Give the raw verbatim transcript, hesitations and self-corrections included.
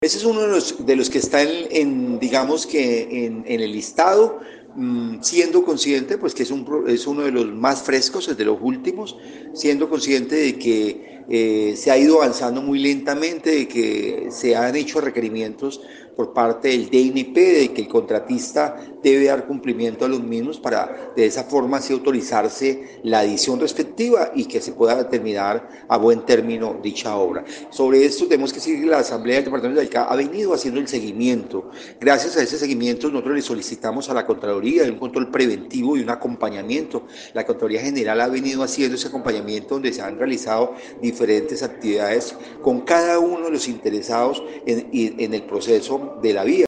Ese es uno de los, de los que está en, en, digamos que en, en el listado, mmm, siendo consciente, pues que es, un, es uno de los más frescos, es de los últimos, siendo consciente de que eh, se ha ido avanzando muy lentamente, de que se han hecho requerimientos por parte del D N P, de que el contratista debe dar cumplimiento a los mismos para de esa forma así autorizarse la adición respectiva y que se pueda terminar a buen término dicha obra. Sobre esto tenemos que decir que la Asamblea del Departamento del Cauca ha venido haciendo el seguimiento. Gracias a ese seguimiento nosotros le solicitamos a la Contraloría un control preventivo y un acompañamiento. La Contraloría General ha venido haciendo ese acompañamiento donde se han realizado diferentes actividades con cada uno de los interesados en, en el proceso de la vía.